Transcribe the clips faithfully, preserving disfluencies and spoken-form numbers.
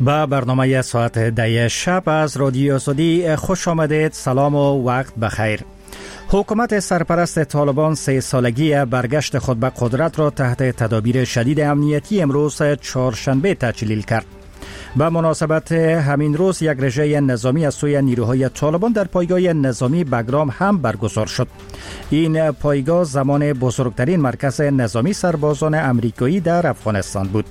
با برنامه ساعت ده شب از رادیو آزادی خوش آمدید. سلام و وقت بخیر. حکومت سرپرست طالبان سه سالگی برگشت خود به قدرت را تحت تدابیر شدید امنیتی امروز چهارشنبه تجلیل کرد. به مناسبت همین روز یک رژه نظامی از سوی نیروهای طالبان در پایگاه نظامی بگرام هم برگزار شد. این پایگاه زمان بزرگترین مرکز نظامی سربازان امریکایی در افغانستان بود.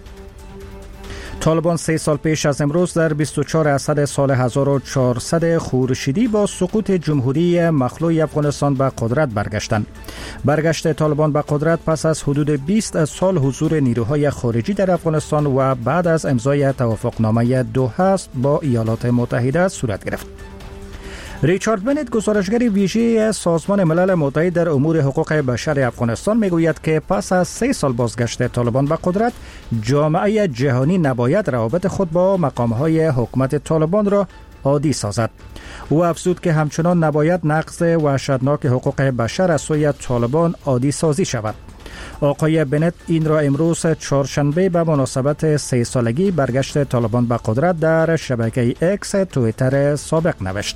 طالبان سه سال پیش از امروز در بیست و چهار اسد سال هزار و چهارصد خورشیدی با سقوط جمهوری مخلوع افغانستان به قدرت برگشتند. برگشت طالبان به قدرت پس از حدود بیست سال حضور نیروهای خارجی در افغانستان و بعد از امضای توافقنامه دوحه با ایالات متحده صورت گرفت. ریچارد بنت، گزارشگر ویژه سازمان ملل متحد در امور حقوق بشر افغانستان، میگوید که پس از سه سال بازگشت طالبان به قدرت، جامعه جهانی نباید روابط خود با مقامهای حکومت طالبان را عادی سازد. او افزود که همچنان نباید نقض وحشتناک حقوق بشر از سوی طالبان عادی سازی شود. آقای بنت این را امروز چهارشنبه به مناسبت سه سالگی برگشت طالبان به قدرت در شبکه اکس توییتر سابق نوشت.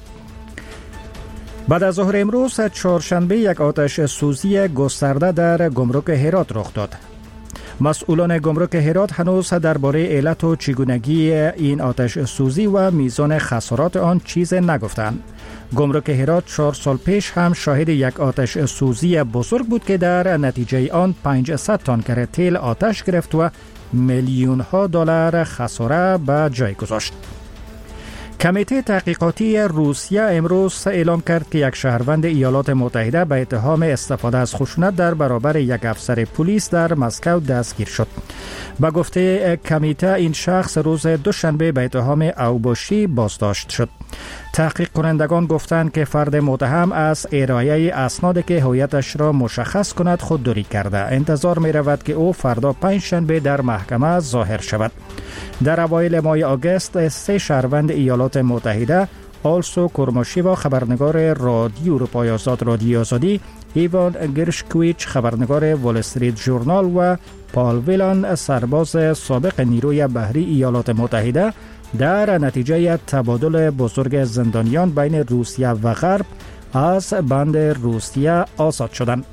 بعد از ظهر امروز چهارشنبه یک آتش سوزی گسترده در گمرک هرات رخ داد. مسئولان گمرک هرات هنوز درباره علت و چگونگی این آتش سوزی و میزان خسارات آن چیز نگفتند. گمرک هرات چهار سال پیش هم شاهد یک آتش سوزی بزرگ بود که در نتیجه آن پانصد تانکر تیل آتش گرفت و میلیون ها دلار خساره به جای گذاشت. کمیته تحقیقاتی روسیه امروز اعلام کرد که یک شهروند ایالات متحده به اتهام استفاده از خشونت در برابر یک افسر پلیس در مسکو دستگیر شد. به گفته کمیته این شخص روز دوشنبه به اتهام اوباشی بازداشت شد. تحقیق کنندگان گفتند که فرد متهم از ارائه اسنادی که هویتش را مشخص کند خودداری کرده. انتظار می رود که او فردا پنجشنبه در محکمه ظاهر شود. در اوایل ماه آگوست سه شهروند ایالات متحده، آلسو کورماشیوا خبرنگار رادیو اروپای آزاد رادیو آزادی، ایوان گرشکویچ خبرنگار وال استریت ژورنال و پال ویلان سرباز سابق نیروی بحری ایالات متحده در نتیجه تبادل بزرگ زندانیان بین روسیه و غرب از بند روسیه آزاد شدند.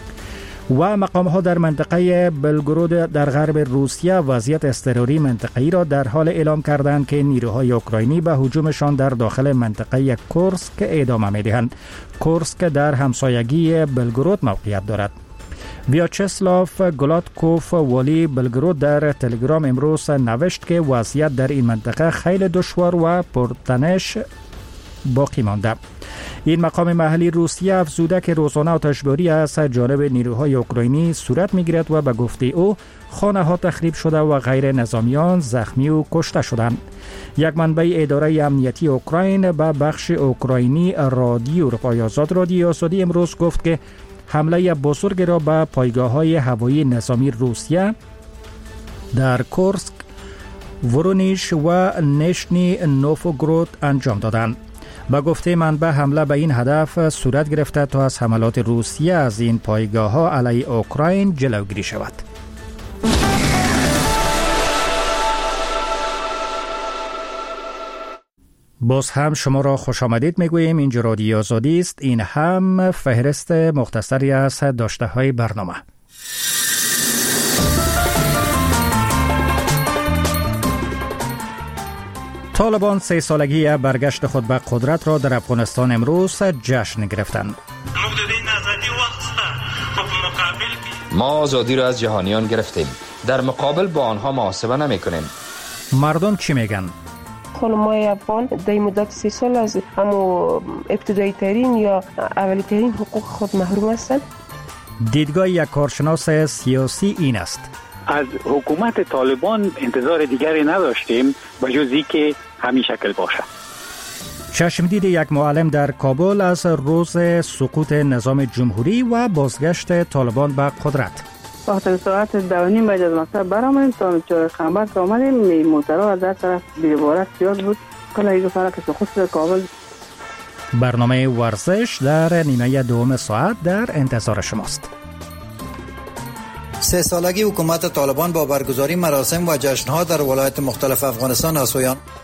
و مقام‌ها در منطقه بلگرود در غرب روسیه وضعیت اضطراری منطقه‌ای را در حال اعلام کردند که نیروهای اوکراینی به هجومشان در داخل منطقه کورسک ادامه می‌دهند. کورسک در همسایگی بلگرود موقعیت دارد. ویاچسلاف گلاتکوف والی بلگرود در تلگرام امروز نوشت که وضعیت در این منطقه خیلی دشوار و پرتنش باقی مانده. این مقام محلی روسیه افزوده که روزانه آتشباری از جانب نیروهای اوکراینی صورت می‌گیرد و به گفته او خانه‌ها تخریب شده و غیر نظامیان زخمی و کشته شدند. یک منبع اداره امنیتی اوکراین به بخش اوکراینی رادیو اروپای آزاد رادیو آزادی امروز گفت که حمله بزرگ را به پایگاه‌های هوایی نظامی روسیه در کورسک، ورونیش و نشنی نوفوگرود انجام دادند. با گفته منبع حمله به این هدف صورت گرفته تا از حملات روسیه از این پایگاه‌ها علیه اوکراین جلوگیری شود. باز هم شما را خوش آمدید میگوییم. اینجا رادیو آزادی است. این هم فهرست مختصری از داشته های برنامه. طالبان سه سالگی برگشت خود به قدرت را در افغانستان امروز جشن گرفتند. ما آزادی را از جهانیان گرفتیم، در مقابل با آنها محاسبه نمی کنیم. مردم چی میگن؟ خانم‌های افغان در مدت سه سال از همو ابتدایی ترین یا اولی ترین حقوق خود محروم هستند. دیدگاه یک کارشناس سیاسی این است: از حکومت طالبان انتظار دیگری نداشتیم به جز اینکه همین شکل باشه. چشمدید یک معلم در کابل از روز سقوط نظام جمهوری و بازگشت طالبان به قدرت. وقتی ساعت دو نیم بعد از مکتب برآمدیم تا چهارشنبه که آمدیم موترها از هر طرف بی‌عبارت زیاد بود. کلا یک فرق سقوط کابل. برنامه ورزش در نیمه دوم ساعت در انتظار شماست. سه سالگی حکومت طالبان با برگزاری مراسم و جشن‌ها در ولایت مختلف افغانستان است.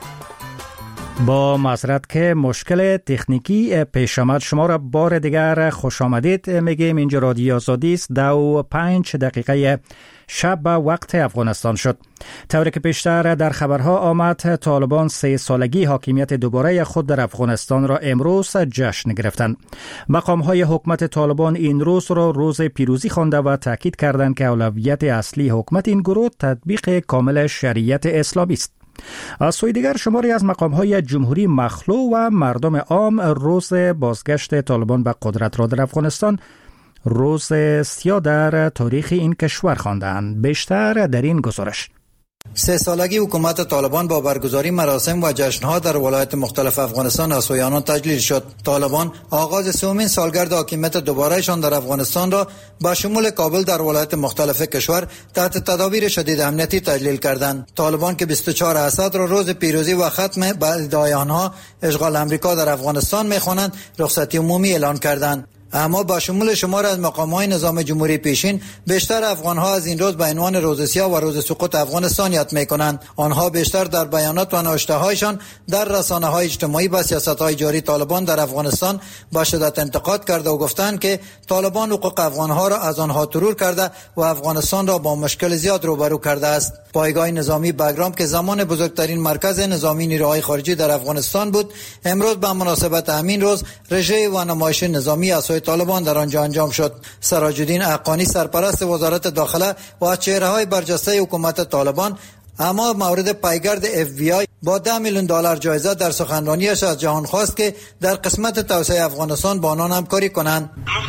با معذرت که مشکل تکنیکی پیش آمد، شما را بار دیگر خوش آمدید میگیم. اینجا رادیو آزادی است. دو و پنج دقیقه شب به وقت افغانستان شد. طوری که پیشتر در خبرها آمد، طالبان سه سالگی حاکمیت دوباره خود در افغانستان را امروز جشن گرفتند. مقام‌های حکومت طالبان این روز را روز پیروزی خوانده و تاکید کردند که اولویت اصلی حکومت این گروه تطبیق کامل شریعت اسلامی است. از سوی دیگر شماری از مقام‌های جمهوری مخلوع و مردم عام روز بازگشت طالبان به قدرت را در افغانستان روز سیاه در تاریخ این کشور خواندند. بیشتر در این گزارش. سه سالگی حکومت طالبان با برگزاری مراسم و جشن‌ها در ولایت مختلف افغانستان از سوی آنان تجلیل شد. طالبان آغاز سومین سالگرد حاکمیت دوبارهشان در افغانستان را با شمول کابل در ولایت مختلف کشور تحت تدابیر شدید امنیتی تجلیل کردند. طالبان که بیست و چهار اسد را روز پیروزی و ختم به ادعای آنها اشغال امریکا در افغانستان می‌خوانند، رخصتی عمومی اعلان کردند. اما با شمول شمار از مقام‌های نظام جمهوری پیشین، بیشتر افغان‌ها از این روز به عنوان روز سیاه و روز سقوط افغانستان یاد می‌کنند. آنها بیشتر در بیانات و نوشته‌هایشان در رسانه‌های اجتماعی به سیاست‌های جاری طالبان در افغانستان با شدت انتقاد کرده و گفتند که طالبان حقوق افغان‌ها را از آنها ترور کرده و افغانستان را با مشکل زیاد روبرو کرده است. پایگاه نظامی بگرام که زمان بزرگترین مرکز نظامی نیروهای خارجی در افغانستان بود، امروز به مناسبت همین روز رژه و نمایش نظامی از سوی طالبان در آنجا انجام شد. سراج الدین حقانی سرپرست وزارت داخله و از چهره‌های برجسته حکومت طالبان اما مورد پیگرد اف بی آی با ده میلیون دلار جایزه در سخنرانیش از جهان خواست که در قسمت توسعه افغانستان با آنان همکاری کنند.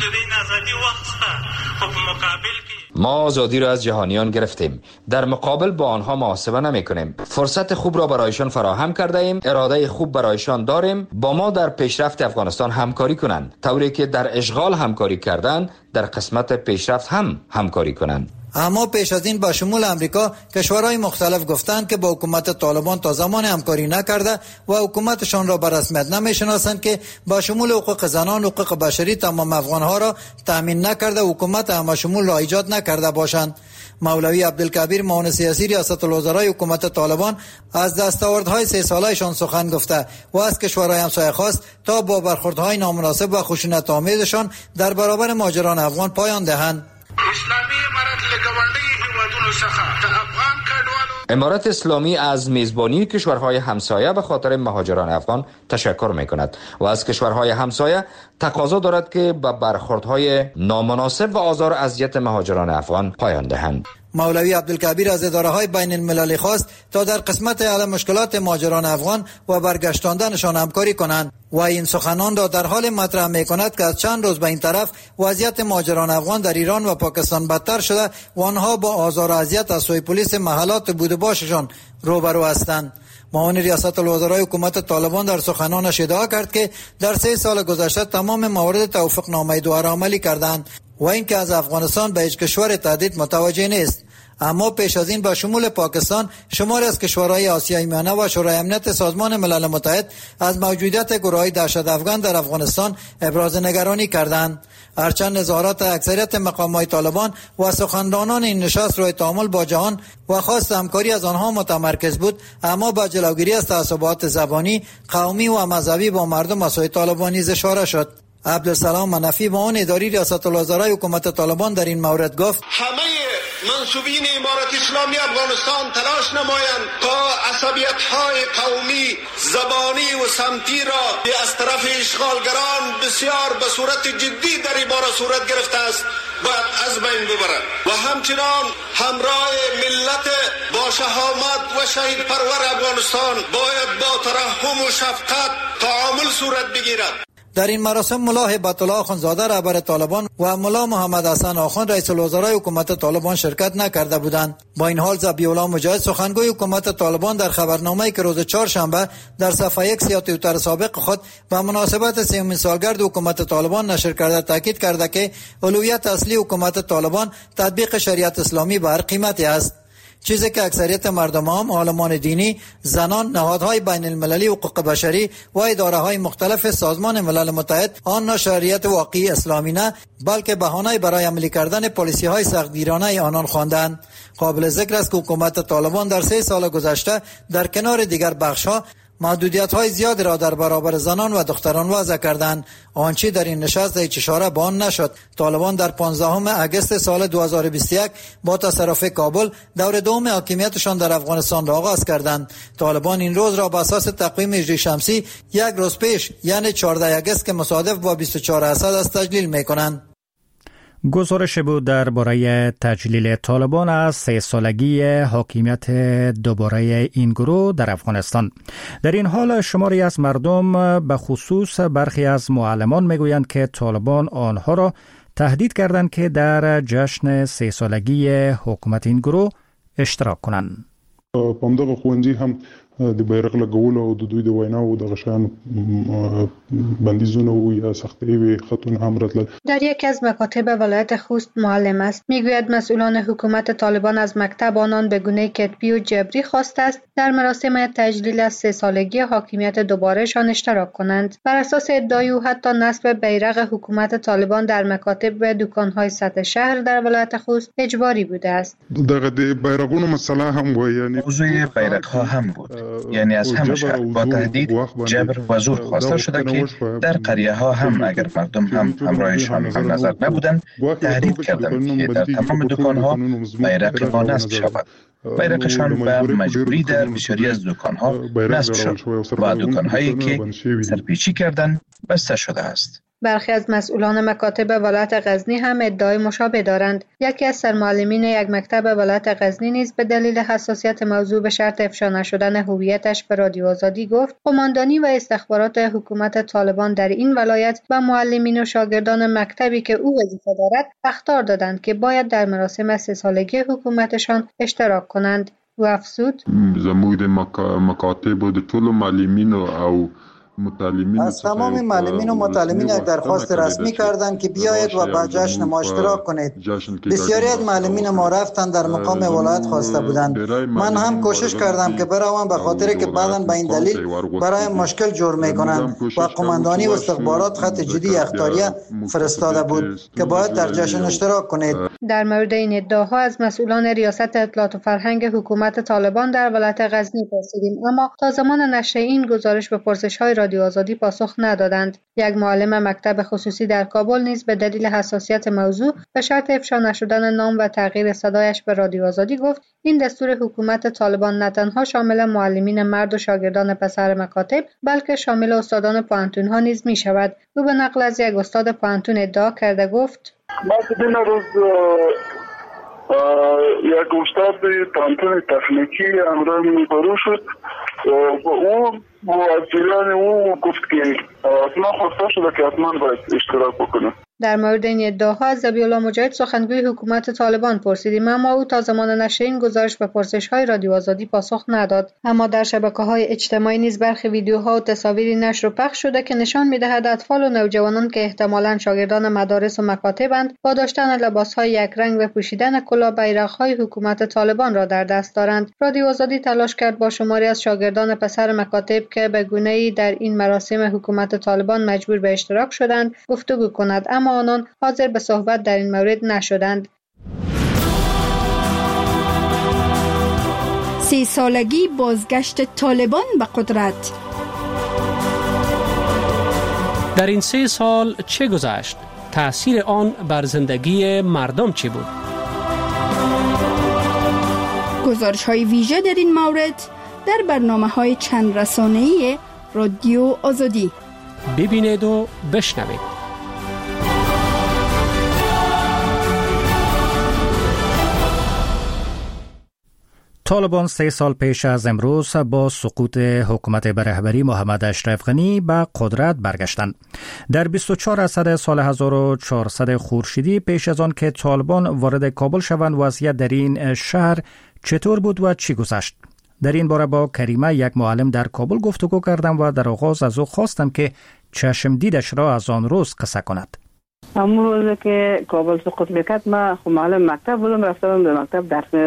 ما آزادی را از جهانیان گرفتیم، در مقابل با آنها محاسبه نمی کنیم. فرصت خوب را برایشان فراهم کرده ایم، اراده خوب برایشان داریم با ما در پیشرفت افغانستان همکاری کنند، طوری که در اشغال همکاری کردند در قسمت پیشرفت هم همکاری کنند. اما پیش از این با شمول امریکا کشورهای مختلف گفتند که با حکومت طالبان تا زمان همکاری نکرده و حکومتشان را به رسمیت نمیشناسند که با شمول حقوق زنان، حقوق بشری تمام افغانها را تامین نکرده و حکومت همه شمول را ایجاد نکرده باشند. مولوی عبدالکبیر معاون سیاسی ریاست الوزرای حکومت طالبان از دستاوردهای سه سالهشان سخن گفته و از کشورهای همسایه خواست تا با برخوردهای نامناسب و خشونت آمیزشان در برابر مهاجران افغان پایان دهند. امارت اسلامی از میزبانی کشورهای همسایه به خاطر مهاجران افغان تشکر می‌کند و از کشورهای همسایه تقاضا دارد که به برخوردهای نامناسب و آزار و اذیت مهاجران افغان پایان دهند. مولوی عبدالکبیر از اداره‌های بین المللی خواست تا در قسمت حل مشکلات مهاجران افغان و برگشتاندنشان همکاری کنند و این سخنان را در حال مطرح می‌کند که از چند روز به این طرف وضعیت مهاجران افغان در ایران و پاکستان بدتر شده و آنها با آزار و اذیت از سوی پلیس محلات بود و باششان روبرو هستند. معاون ریاست الوزرای حکومت طالبان در سخنانش ادعا کرد که در سه سال گذشته تمام موارد توافق نامه دوحه را عملی کردند و اینکه از افغانستان به هیچ کشور تهدید متوجه نیست. اما پیش از این با شمول پاکستان شماری از کشورهای آسیای میانه و شورای امنیت سازمان ملل متحد از موجودیت گروه‌های دهشت افغان در افغانستان ابراز نگرانی کردند. هرچند نظارت اکثریت مقامات طالبان و سخنرانان این نشست روی تعامل با جهان و خواست همکاری از آنها متمرکز بود، اما با جلوگیری از تعصبات زبانی، قومی و مذهبی با مردم از سوی طالبان نیز اشاره شد. عبدالسلام منفی معاون اداری ریاست الوزرای حکومت طالبان در این مورد گفت: همه منصوبین امارت اسلامی افغانستان تلاش نمایند تا عصبیت‌های قومی، زبانی و سمتی را از طرف اشغالگران بسیار به صورت جدی در این باره صورت گرفته است باید از بین ببرند و همچنان همراه ملت با شهامت و شهید پرور افغانستان باید با ترحم و شفقت تعامل صورت بگیرد. در این مراسم ملا هبت الله آخوندزاده رهبر طالبان و ملا محمد حسن آخوند رئیس الوزرای حکومت طالبان شرکت نکرده بودند. با این حال ذبیح الله مجاهد سخنگوی حکومت طالبان در خبرنامه‌ای که روز چهارشنبه در صفحه یک سیاه توییتر سابق خود به مناسبت سومین سالگرد حکومت طالبان نشر کرده تاکید کرده که اولویت اصلی حکومت طالبان تطبیق شریعت اسلامی به هر قیمتی است. چیزی که اکثریت مردم عام، عالمان دینی، زنان، نهادهای بین المللی حقوق بشری و اداره‌های مختلف سازمان ملل متحد آن را شریعت واقعی اسلامی نه بلکه بهانه برای عملی کردن پالیسی‌های سختگیرانه آنان خواندند. قابل ذکر است که حکومت طالبان در سه سال گذشته در کنار دیگر بخش‌ها محدودیت‌های زیادی را در برابر زنان و دختران وضع کردند. آنچه در این نشست هیچ اشاره به آن نشد. طالبان در پانزدهم اگست سال دو هزار و بیست و یک با تصرف کابل دور دوم حاکمیتشان در افغانستان را آغاز کردند. طالبان این روز را بر اساس تقویم هجری شمسی یک روز پیش یعنی چهاردهم اگست که مصادف با بیست و چهار اسد است تجلیل می‌کنند. گزارش بود درباره تجلیل طالبان از سه سالگی حاکمیت دوباره این گروه در افغانستان. در این حال شماری از مردم به خصوص برخی از معلمان میگویند که طالبان آنها را تهدید کردند که در جشن سه سالگی حکومت این گروه اشتراک کنند. پامدغه خوندی هم د بیرغ لګولو او د دوی د ویناو د غشان بندیزونه و یا سختي وي خطونه هم راتل. در یکی از مکاتب ولایت خوست معلم است. میگوید مسئولان حکومت طالبان از مکتب آنان به گونه کتبی و جبری خواسته است در مراسم تجلیل از سه سالگی حاکمیت دوبارهشان اشتراک کنند. بر اساس ادعای او حتی نصب بیرغ حکومت طالبان در مکاتب و دکان‌های سطح شهر در ولایت خوست اجباری بوده است. دغه د بیرغونو مسله هم و یعنی موضوع بیرغ‌ها هم بود. یعنی از همه شهر با تهدید، جبر و زور خواسته شده که در قریه ها هم اگر مردم هم همراهشان هم نظر نبودند تهدید کردند که در تمام دکان ها بیرق ما نصب شود. بیرقشان به مجبوری در بسیاری از دکان ها نصب شد و دکان هایی که سرپیچی کردند بسته شده است. برخی از مسئولان مکاتب ولایت غزنی هم ادعای مشابه دارند. یکی از سرمعلمین یک مکتب ولایت غزنی نیز به دلیل حساسیت موضوع به شرط افشا نشدن هویتش به رادیو آزادی گفت قماندانی و استخبارات حکومت طالبان در این ولایت و معلمین و شاگردان مکتبی که او وظیفه دارد اخطار دادند که باید در مراسم سه سالگی حکومتشان اشتراک کنند. او افزود زموږ د مکاتب د ټولو معلمین او از تمام معلمین و متعلمین یک درخواست رسمی کردند که بیایید و به جشن ما اشتراک کنید. بسیاری از معلمین ما رفتن در مقام ولایت خواسته بودند. من هم کوشش کردم که بروم به خاطر که بعداً به این دلیل برای مشکل جور میکنند و قماندانی و استخبارات خط جدی اختاریه فرستاده بود که باید در جشن اشتراک کنید. در مورد این ادعاها از مسئولان ریاست اطلاعات و فرهنگ حکومت طالبان در ولایت غزنی پرسیدیم اما تا زمان نشر این گزارش به پرسش‌های رادیو آزادی پاسخ ندادند. یک معلم مکتب خصوصی در کابل نیز به دلیل حساسیت موضوع به شرط افشا نشدن نام و تغییر صدایش به رادیو آزادی گفت این دستور حکومت طالبان نه تنها شامل معلمین مرد و شاگردان پسر مکاتب بلکه شامل استادان پوهنتون‌ها نیز می شود. او به نقل از یک استاد پوهنتون ادعا کرده گفت ما دیدن روز یک استاد پوهنتون تکنیکی امران روبرو شد و او موازیلان او گفت که اصلا خواسته شده که حتما باید اشتراک بکنه. در مورد این ادعاها از ذبیح‌الله مجاهد سخنگوی حکومت طالبان پرسیدیم اما او تا زمان نشر این گزارش به پرسش‌های رادیو آزادی پاسخ نداد. اما در شبکه‌های اجتماعی نیز برخی ویدیوها و تصاویری نشر و پخش شده که نشان می‌دهد اطفال و نوجوانان که احتمالاً شاگردان مدارس و مکاتبند با داشتن لباس‌های یکرنگ و پوشیدن کلاه بیرق‌های حکومت طالبان را در دست دارند. رادیو آزادی تلاش کرد با شماری از شاگردان پسر مکاتب که به گونه‌ای در این مراسم حکومت طالبان مجبور به اشتراک شدند گفتگو کند اما آنان حاضر به صحبت در این مورد نشدند. سی سالگی بازگشت طالبان به قدرت. در این سه سال چه گذشت؟ تأثیر آن بر زندگی مردم چه بود؟ گزارش های ویژه در این مورد در برنامه های چند رسانه‌ای رادیو آزادی. ببینید و بشنوید. طالبان سه سال پیش از امروز با سقوط حکومت به رهبری محمد اشرف غنی به قدرت برگشتند. در بیست و چهار اسد سال هزار و چهارصد خورشیدی پیش از آن که طالبان وارد کابل شوند وضعیت در این شهر چطور بود و چی گذشت؟ در این باره با کریمه یک معلم در کابل گفتگو کردم و در آغاز از او خواستم که چشم دیدش را از آن روز قصه کند. همون روز که کابل سقوط میکرد ما خب معلم مکتب بودم رفتم به مکتب درس میدادیم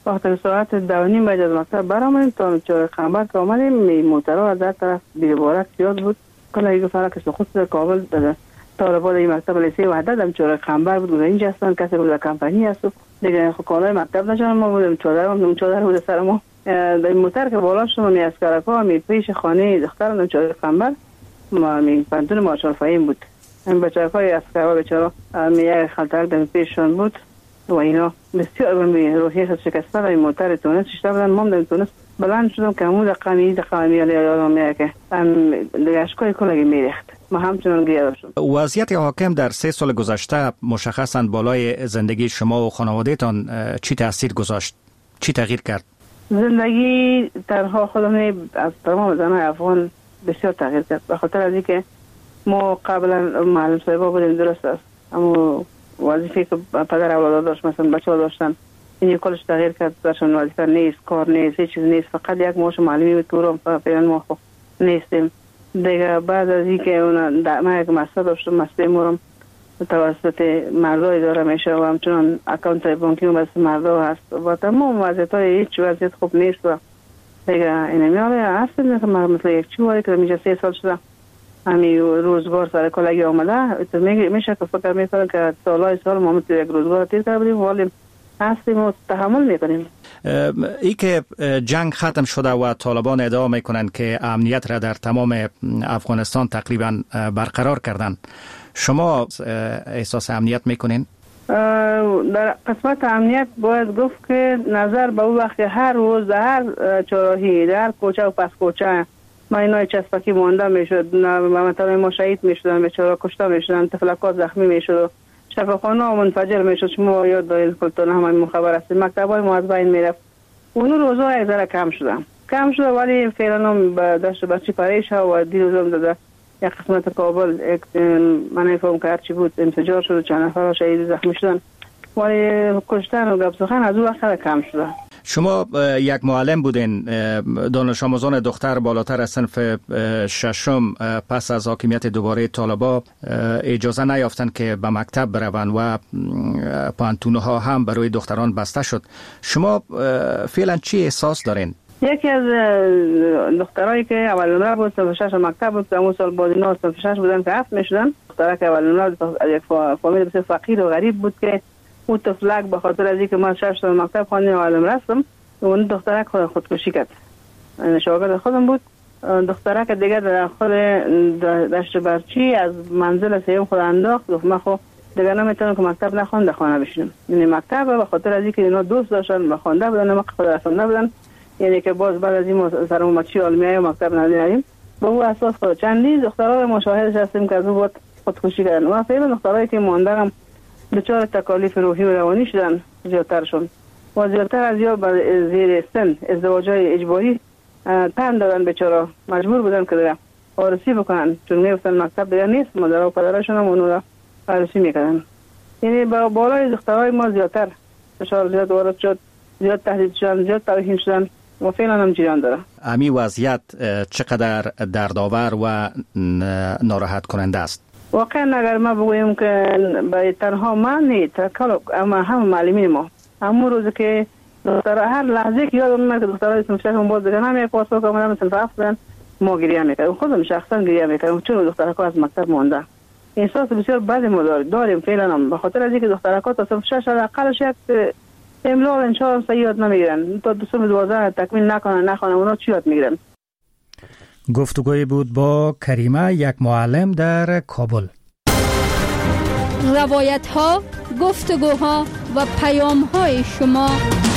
وقتی ساعت دو نیم بعد از مکتب برآمدیم تا چهار قنبر که آمدیم موترها از در طرف بی‌بارک زیاد بود. کلا یک فرق سقوط در کابل داده طالبان این مکتب لیسه وحدت هم چهار قنبر بود اینجا هستن کسی بود کمپانی هست دیگه خب کالای مکتب نشون ما بودیم چادر هم چادر بود سر ما در موتر که بالا شدم می اسکرکا می پیش خانه دخترم چهار قنبر ما می پنتون مارشال فهیم بود این بچه‌های اسکرا بیچاره می خلطر در پیششون بود و اینا بسیار من روحی خود شکسته در موتر تونس شده بودن ما در تونس بلند شدم که همون دقیقی دقیقی میالی یادم میاد که دیگه اشکای کلگی میریخت ما همچنان گیرد شد. وضعیت حاکم در سه سال گذشته مشخصاً بالای زندگی شما و خانوادهتان چی تاثیر گذاشت؟ چی تغییر کرد؟ زندگی تنها خودم از تمام زنای افغان بسیار تغییر کرد به خاطر از اینکه ما قبلا معلم صاحبا بودیم درست است اما وظیفه که پدر اولاد داشت مثلا بچه ها داشتن این کلش تغییر کرد درشون وظیفه نیست کار نیست هیچ چیز نیست فقط یک معاش معلمی بود که رو پیران ما خب نیستیم دیگه بعد از اینکه اون ما یک مسئله داشتم مسئله مورم توسط مردا اداره میشه و همچنان اکانت بانکی بس مردا هست و تمام وضعیت های هیچ وضعیت خوب نیست و دیگه این میاله هست مثل یک چیواری که میشه سه سال شده همی روزگار سر کلگی آمده میشه که فکر میکنم که سالهای سال ما مثل یک روزگار تیر کرده بودیم ولی هستیم و تحمل میکنیم. ای که جنگ ختم شده و طالبان ادعا میکنند که امنیت را در تمام افغانستان تقریبا برقرار کردن شما احساس امنیت میکنین؟ در قسمت امنیت باید گفت که نظر به اون وقت هر روز هر چراهی در کوچه و پس کوچه ما اینای چسبکی مانده میشد مثلا ما شهید میشدن بیچاره کشته میشدن تفلکات زخمی میشد شفاخانه ها منفجر میشد شما یاد دارید کلتون همه خبر هستید مکتب های ما از بین میرفت اون روزها یک ذره کم شده کم شده ولی فعلا هم به دشت بچی پریش ها و دیروز هم داده یک قسمت کابل من نفهم که هرچی بود انفجار شد و چند نفر شهید زخمی شدن ولی کشتن و گپ سخن از اون وقت کم شده. شما یک معلم بودین دانش آموزان دختر بالاتر از صنف ششم پس از حاکمیت دوباره طالبان اجازه نیافتند که به مکتب بروند و پانتونها هم برای دختران بسته شد. شما فعلا چی احساس دارین؟ یکی از دخترایی که اول نمره بود صنف شش مکتب بود که اون سال بعد اینا صنف شش بودن که هفت میشدن دخترها که اول نمره از یک فامیل بسیار فقیر و غریب بود که اون طفلک به خاطر از اینکه من شش سال مکتب خواندم معلم رفتم اون دخترک خود خودکشی کرد شاگرد خودم بود دخترک دیگه در خود دشت برچی از منزل سیوم خود انداخت گفت من خب دیگه نمیتونم که مکتب نخوانده خانه بشینم یعنی مکتب به خاطر از اینکه اینا دوست داشتن به خوانده بودن ما خود رسانده بودن یعنی که باز بعد از این سرمومچی علمیه و مکتب نداریم با او اساس خود چندی دخترها مشاهدش هستیم که از اون بود خودکشی کردن و فعلا دخترایی که ماندارم دچار تکالیف روحی و روانی شدن زیادتر شدن و زیادتر از یا زیر سن ازدواج‌های اجباری تن دادن بیچاره مجبور بودن که دیگه عروسی بکنن چون میگفتن مکتب دیگه نیست مادر و پدرشون هم اونو عروسی میکردن یعنی با بالای دخترای ما زیادتر فشار زیاد وارد شد زیاد تهدید شدن زیاد توهین شدن و فعلا هم جریان داره. امی وضعیت چقدر دردآور و ناراحت کننده است؟ واقعا اگر ما بگویم که به تنها من نیست اما هم معلمین ما همون روز که دخترها هر لحظه که یادم میاد که دخترهای صنف شش هم باز دیگه هم یک پاسپورت که آمدن صنف هفت بودن ما گریه میکردیم خودم شخصا گریه میکردم چون دخترها از مکتب مونده احساس بسیار بد ما داریم فعلا هم به خاطر از اینکه دخترها تا صنف شش اقلش یک املا و انشاء هم یاد نمیگیرن تا دو صنف دوازده تکمیل نکنن نخوانن اونا چی یاد میگیرن. گفتگوی بود با کریمه یک معلم در کابل. روایت ها، گفتگوها و پیام های شما.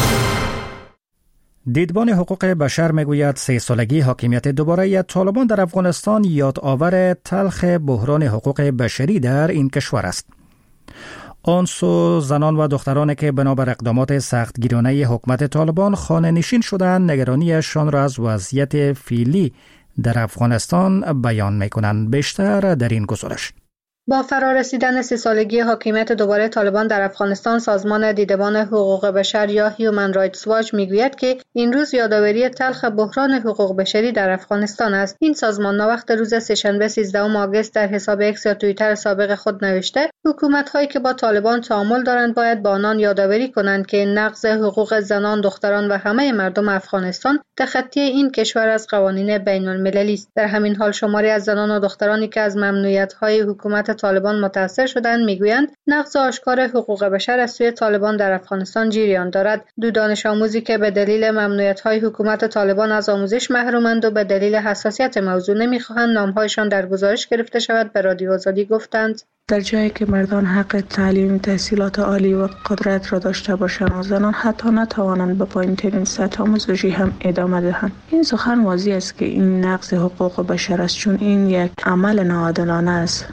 دیدبان حقوق بشر میگوید سه سالگی حاکمیت دوباره طالبان در افغانستان یادآور تلخ بحران حقوق بشری در این کشور است. آن سو زنان و دخترانی که بنابر اقدامات سختگیرانه حکومت طالبان خانه نشین شدند نگرانیشان را از وضعیت فعلی در افغانستان بیان میکنند. بیشتر در این گزارش. با فرارسیدن سه سالگی حاکمیت دوباره طالبان در افغانستان، سازمان دیدبان حقوق بشر یا هیومن رایتس واچ میگوید که این روز یادآوری تلخ بحران حقوق بشری در افغانستان است. این سازمان ناوقت روز سه‌شنبه سیزدهم آگوست در حساب اکس یا توییتر سابق خود نوشته حکومت‌هایی که با طالبان تعامل دارند باید با آنان یادآوری کنند که نقض حقوق زنان، دختران و همه مردم افغانستان تخطی این کشور از قوانین بین‌المللی است. در همین حال شماری از زنان و دخترانی که از ممنوعیت‌های حکومت طالبان متاثر شدند میگویند نقض آشکار حقوق بشر از سوی طالبان در افغانستان جریان دارد. دو دانش آموزی که به دلیل ممنوعیت‌های حکومت طالبان از آموزش محرومند و به دلیل حساسیت موضوع نمی‌خواهند نام‌هایشان در گزارش گرفته شود به رادیو آزادی گفتند در جایی که مردان حق تعلیم، تحصیلات عالی و قدرت را داشته باشند و زنان حتی نتوانند به پایین‌ترین سطح آموزشی هم ادامه دهند. این سخن واضح است که این نقض حقوق بشر است، چون این یک عمل ناعادلانه است.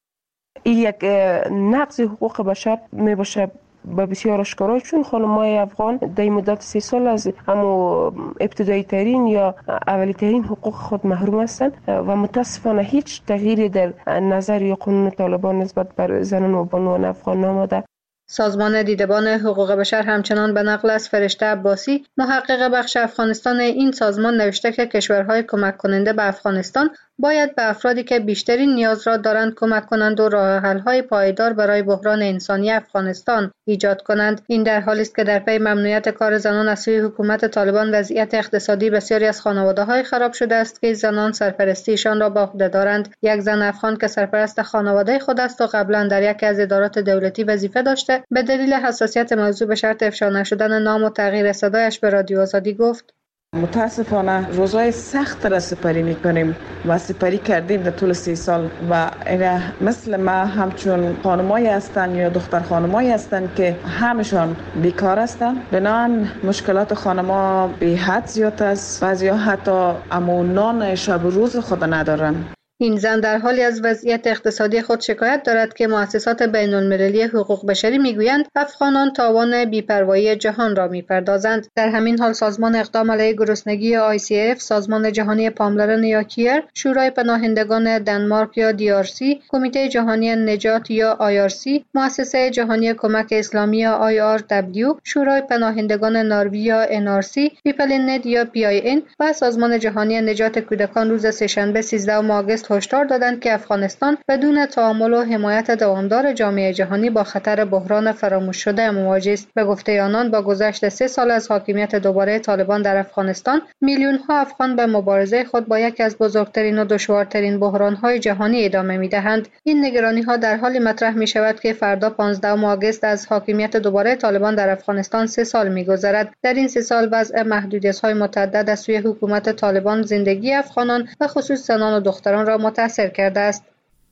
این یک نقض حقوق بشر می باشه با بسیار آشکارا، چون خانم‌های افغان در مدت سه سال از همو ابتدایی ترین یا اولی ترین حقوق خود محروم هستند و متاسفانه هیچ تغییری در نظر یا قانون طالبان نسبت بر زنان و بانوان افغان ناماده. سازمان دیدبان حقوق بشر همچنان به نقل از فرشته عباسی، محقق بخش افغانستان این سازمان نوشته که کشورهای کمک کننده به افغانستان باید به افرادی که بیشترین نیاز را دارند کمک کنند و راه حل‌های پایدار برای بحران انسانی افغانستان ایجاد کنند. این در حالی است که در پی ممنوعیت کار زنان از سوی حکومت طالبان وضعیت اقتصادی بسیاری از خانواده‌های خراب شده است که زنان سرپرستیشان را به عهده دارند. یک زن افغان که سرپرست خانواده خود است و قبلا در یکی از ادارات دولتی وظیفه داشته، به دلیل حساسیت موضوع به شرط افشا نشدن نام و تغییر صدایش به رادیو آزادی گفت متاسفانه روزهای سخت را سپری میکنیم و سپری کردیم در طول سی سال و اینا مثل ما همچون خانمایی هستند یا دختر خانمایی هستند که همشان بیکار هستند. بنابراین مشکلات خانما به حد زیاد است، بعضیا حتی امون نان شب روز خود ندارند. این زن در حالی از وضعیت اقتصادی خود شکایت دارد که مؤسسات بین المللی حقوق بشری میگویند افغانان تاوان بی‌پروایی جهان را میپردازند. در همین حال سازمان اقدام علیه گرسنگی آی سی اف، سازمان جهانی پاملرن یا کیر، شورای پناهندگان دانمارک یا دی آر سی، کمیته جهانی نجات یا آی آر سی، مؤسسه جهانی کمک اسلامی یا آی آر دبلیو، شورای پناهندگان نروژ یا ان آر سی، پیپل ان ند یا پی آی ان و سازمان جهانی نجات کودکان روز سه‌شنبه سیزدهم آگوست هشدار دادند که افغانستان بدون تعامل و حمایت دوامدار جامعه جهانی با خطر بحران فراموش شده مواجه است. به گفته آنان با گذشت سه سال از حاکمیت دوباره طالبان در افغانستان، میلیون ها افغان به مبارزه خود با یکی از بزرگترین و دشوارترین بحران‌های جهانی ادامه می‌دهند. این نگرانی‌ها در حالی مطرح می‌شود که فردا پانزدهم آگوست از حاکمیت دوباره طالبان در افغانستان سه سال می‌گذرد. در این سه سال وضع محدودیت‌های متعدد از سوی حکومت طالبان زندگی افغانان و خصوص زنان و دختران را متاثر کرده است.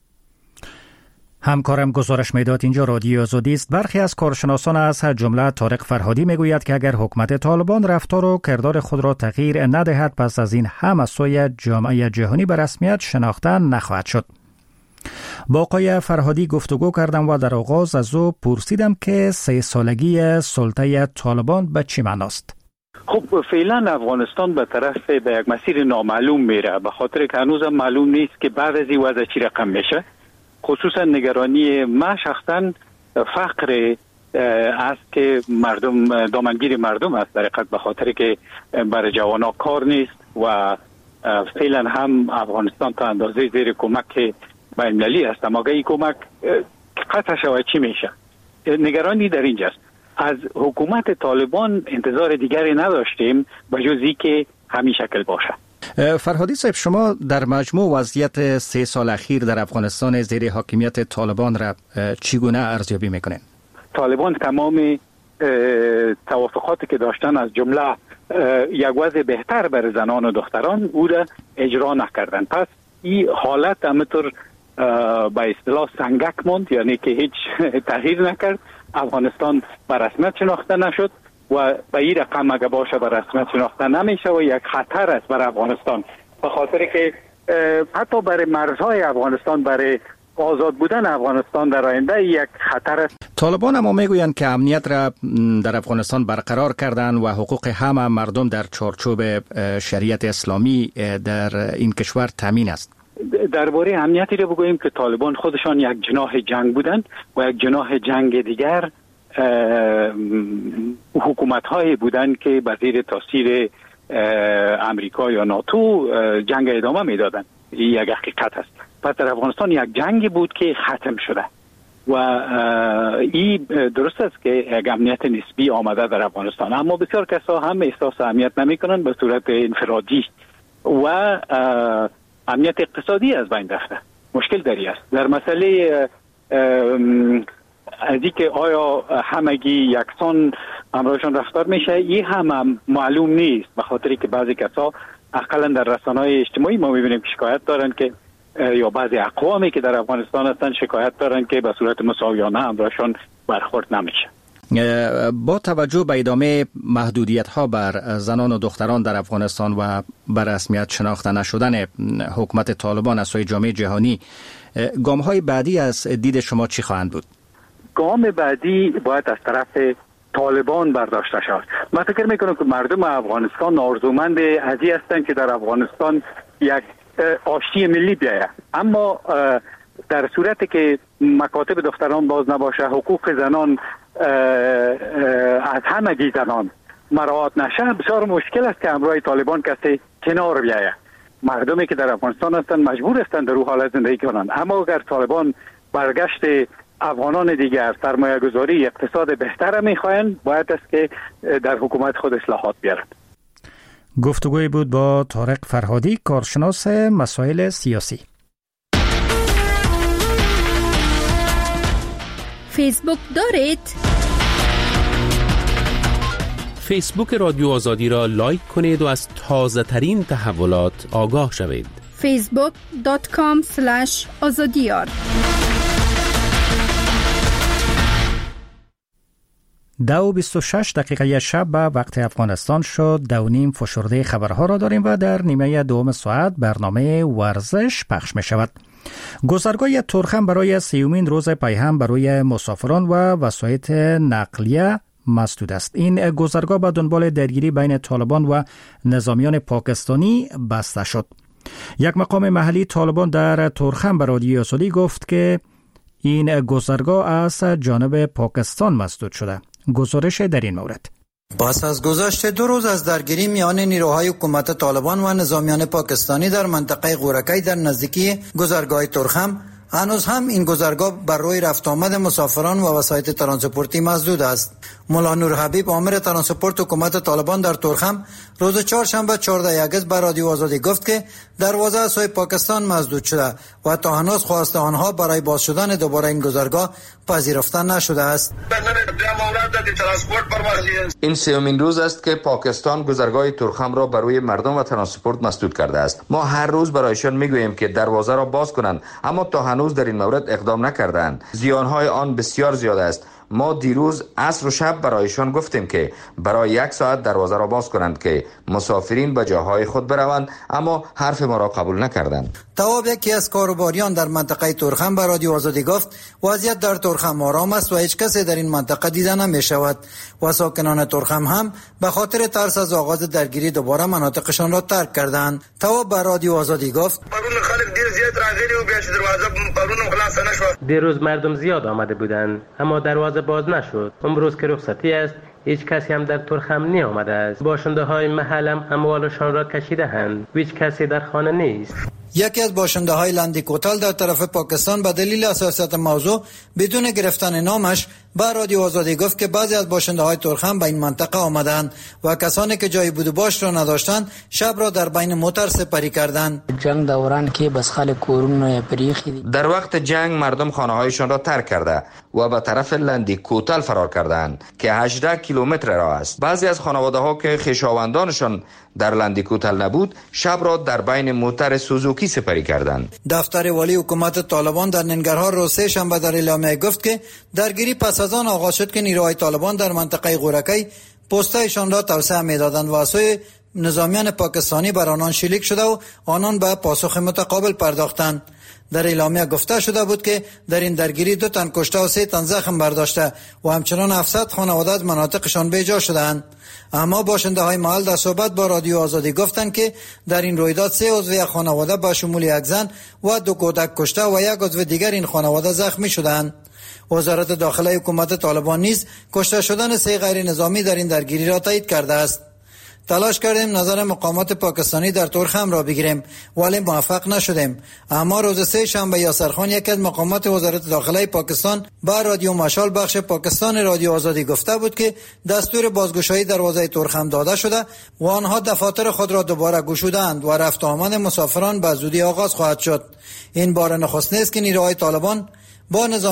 همکارم گزارش میداد اینجا رادیو آزادی است. برخی از کارشناسان از جمله طارق فرهادی میگوید که اگر حکومت طالبان رفتار و کردار خود را تغییر ندهد، پس از این هم از سوی جامعه جهانی به رسمیت شناخته نخواهد شد. با آقای فرهادی گفتگو کردم و در آغاز از او پرسیدم که سه سالگی سلطه طالبان به چی معناست؟ خب فعلا افغانستان به طرف به یک مسیر نامعلوم میره، به خاطر که هنوز معلوم نیست که بعد از این وضع چی رقم میشه. خصوصا نگرانی ما شخصا فقر است که مردم دامنگیر مردم است، در حقیقت به خاطر که برای جوانا کار نیست و فعلا هم افغانستان تا اندازه زیر کمک بین‌المللی است، اما اگه این کمک قطع شود چی میشه؟ نگرانی در اینجاست. از حکومت طالبان انتظار دیگری نداشتیم به جز اینکه همین شکل باشه. فرهادی صاحب، شما در مجموع وضعیت سه سال اخیر در افغانستان زیر حاکمیت طالبان را چگونه ارزیابی میکنین؟ طالبان تمام توافقاتی که داشتن از جمله یک وضع بهتر برای زنان و دختران او را اجرا نکردن. پس این حالت همینطور به اصطلاح سنگک ماند، یعنی که هیچ تغییر نکرد. افغانستان به رسمیت شناخته نشد و به این رقم اگه باشه به رسمیت شناخته نمیشه و یک خطر است برای افغانستان، به خاطر که حتی برای مرزهای افغانستان، برای آزاد بودن افغانستان در آینده یک خطر است. طالبان اما میگویند که امنیت را در افغانستان برقرار کردن و حقوق همه مردم در چارچوب شریعت اسلامی در این کشور تامین است. درباره امنیتی رو بگوییم که طالبان خودشان یک جناح جنگ بودند و یک جناح جنگ دیگر حکومت هایی بودند که به زیر تاثیر امریکا یا ناتو جنگ ادامه میدادند. این یک حقیقت است. پس در افغانستان یک جنگی بود که ختم شده و این درست است که یک امنیت نسبی آمده در افغانستان، اما بسیار کسا هم احساس امنیت نمی کنند به صورت انفرادی و امنیت اقتصادی از بین رفته. مشکل داری است در مسئله از اینکه آیا همگی یکسان همراهشان رفتار میشه، این هم, هم معلوم نیست، به خاطری که بعضی کسا اقلا در رسانه‌های اجتماعی ما میبینیم که شکایت دارن که یا بعضی اقوامی که در افغانستان هستن شکایت دارن که به صورت مساویانه همراهشان برخورد نمیشه. با توجه به ادامه محدودیت ها بر زنان و دختران در افغانستان و بر رسمیت شناخته نشدن حکومت طالبان از سوی جامعه جهانی، گام های بعدی از دید شما چی خواهند بود؟ گام بعدی باید از طرف طالبان برداشته شود. من فکر میکنم که مردم افغانستان آرزومند ازی هستند که در افغانستان یک آشتی ملی بیاید، اما در صورتی که مکاتب دختران باز نباشه، حقوق زنان از همگی زنان مراعات نشه، بسیار مشکل است که همراه طالبان کسی کنار بیاید. مردمی که در افغانستان هستند مجبور هستند در او حالت زندگی کنند، اما اگر طالبان برگشت افغانان دیگر، سرمایه گذاری، اقتصاد بهتر میخواهند، باید است که در حکومت خود اصلاحات بیارند. گفتگوی بود با طارق فرهادی، کارشناس مسائل سیاسی. فیسبوک دارید؟ فیسبوک رادیو آزادی را لایک کنید و از تازه ترین تحولات آگاه شوید. فیسبوک دات کام اسلش آزادیار. دو بیست و شش دقیقه شب به وقت افغانستان شد. دو نیم فشرده خبرها را داریم و در نیمه دوم ساعت برنامه ورزش پخش می شود. گذرگاه ترخم برای سیومین روز پیهم برای مسافران و وسایط نقلیه مسدود است. این گذرگاه به دنبال درگیری بین طالبان و نظامیان پاکستانی بسته شد. یک مقام محلی طالبان در ترخم به رادیو آزادی گفت که این گذرگاه از جانب پاکستان مسدود شده. گزارش در این مورد. پس از گذشت دو روز از درگیری میان نیروهای حکومت طالبان و نظامیان پاکستانی در منطقه غورکی در نزدیکی گذرگاه ترخم، هنوز هم این گذرگاه بر روی رفت آمد مسافران و وسایط ترانسپورتی مسدود است. مولا نور حبیب، آمر ترانسپورت حکومت طالبان در ترخم، روز چهارشنبه چهاردهم اگست به رادیو آزادی گفت که دروازه از سوی پاکستان مسدود شده و تا هنوز خواست آنها برای باز شدن دوباره این گذرگاه پذیرفته نشده است. این سومین روز است که پاکستان گذرگاه ترخم را برای مردم و ترانسپورت مسدود کرده است. ما هر روز برایشان میگوییم که دروازه را باز کنند، اما تا هنوز در این مورد اقدام نکردند. زیانهای آن بسیار زیاد است. ما دیروز عصر و شب برایشان گفتیم که برای یک ساعت دروازه را باز کنند که مسافرین به جاهای خود بروند، اما حرف ما را قبول نکردند. تواب، یکی از کاروباریان در منطقه ترخم به رادیو آزادی گفت وضعیت در ترخم آرام است و هیچ کسی در این منطقه دیده نمی شود و ساکنان ترخم هم به خاطر ترس از آغاز درگیری دوباره مناطقشان را ترک کردند. تواب به رادیو آزادی گفت دیروز مردم زیاد آمده بودند اما دروازه باز نشد. امروز که رخصتی است هیچ کسی هم در ترخم نی آمده است. باشنده های محلم اموالشان را کشیده اند. هیچ کسی در خانه نیست. یکی از باشنده های لندی کوتل در طرف پاکستان به دلیل حساسیت موضوع بدون گرفتن نامش به رادیو آزادی گفت که بعضی از باشنده های ترخم به این منطقه آمدند و کسانی که جای بود و باش را نداشتند شب را در بین موتر سپری کردند. جنگ دوران که بس خال کورون پریخی در وقت جنگ مردم خانه هایشان را ترک کرده و به طرف لندی کوتل فرار کردند که هجده کیلومتر راه است. بعضی از خانواده ها که خویشاوندانشان در لندی کوتل نبود شب را در بین موتر سوزوکی سپری کردند. دفتر والی حکومت طالبان در ننگرهار روز سه شنبه در اعلامیه گفت که درگیری پس از آن آغاز شد که نیروهای طالبان در منطقه غورکی پستایشان را توسعه می‌دادند و از سوی نظامیان پاکستانی بر آنان شلیک شده و آنان به پاسخ متقابل پرداختند. در اعلامیه گفته شده بود که در این درگیری دو تن کشته و سه تن زخم برداشته و همچنان هفتصد خانواده از مناطقشان بیجا شدند. اما باشنده های محل در صحبت با رادیو آزادی گفتند که در این رویداد سه عضو یک خانواده به شمول یک زن و دو کودک کشته و یک عضو دیگر این خانواده زخمی شدند. وزارت داخله حکومت طالبان نیز کشته شدن سه غیر نظامی در این درگیری را تایید کرده است. تلاش کردیم نظر مقامات پاکستانی در تورخم را بگیریم ولی موفق نشدیم. اما روز سه شنبه یاسر خان یکی از مقامات وزارت داخله پاکستان با رادیو مشال بخش پاکستان رادیو آزادی گفته بود که دستور بازگشایی دروازه تورخم داده شده و آنها دفاتر خود را دوباره گشودند و رفت آمد مسافران به زودی آغاز خواهد شد. این بار نخست نیست که نیروهای طالبان با نظام